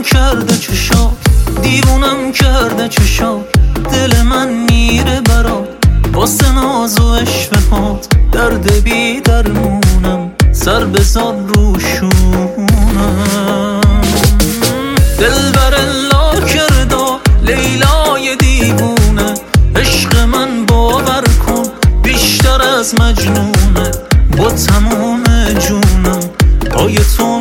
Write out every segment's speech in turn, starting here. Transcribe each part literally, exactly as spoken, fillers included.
کرده چشات، دیوونم کرده چشات، دل من میره برات واسه ناز و عشقهات. درد بی درمونم سر بزار روشونم. دلبر لا کرده لیلای دیوونه، عشق من باور کن بیشتر از مجنونه. با تمام جونم پای تو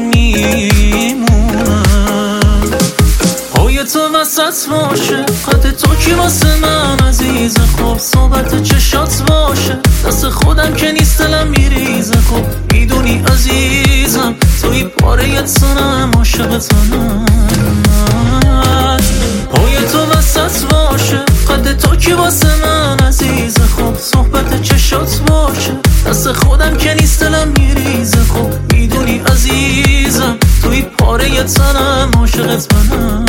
میمونم. پای تو وسط باشه قد تو کی واسه من عزیز خوب. صحبت چشات باشه دست خودم که نیست دلم میریزه. خب میدونی عزیزم توی پاره تنم عاشق تنم. پای تو وسط باشه قد تو کی واسه من عزیز خوب. صحبت چشات باشه دست خودم که نیست دلم میریزه. خب میدونی عزیزم توی پاره تنم عاشقت منم.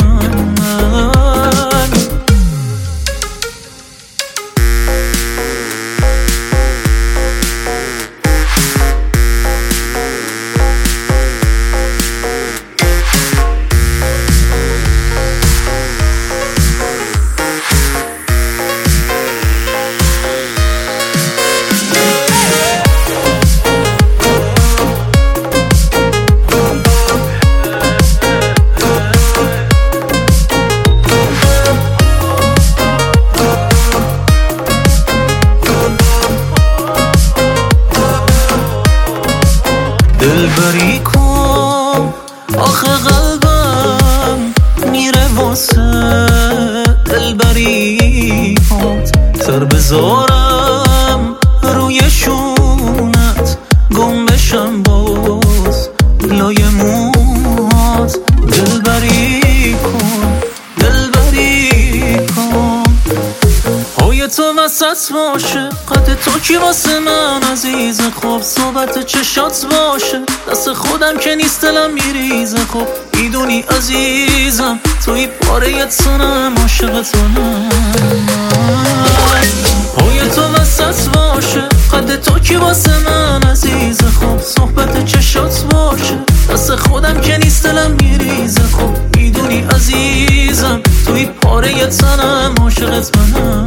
دلبری کن آخه قلبم میره واسه دلبری هات. سر بذارم روی شونت گم بشم باز لای موهات. دلبری کن دلبری کن پای تو وسط باشه قد تو کی واسه من عزیز خوب. صحبت چشات باشه دست خودم که نیست دلم میریزه. خب میدونی عزیزم توی پاره تنم عاشق تنم. پای تو وسط باشه قد تو کی واسه من عزیز خوب. صحبت چشات باشه دست خودم که نیست دلم میریزه. خب میدونی عزیزم توی پاره تنم عاشق تنم.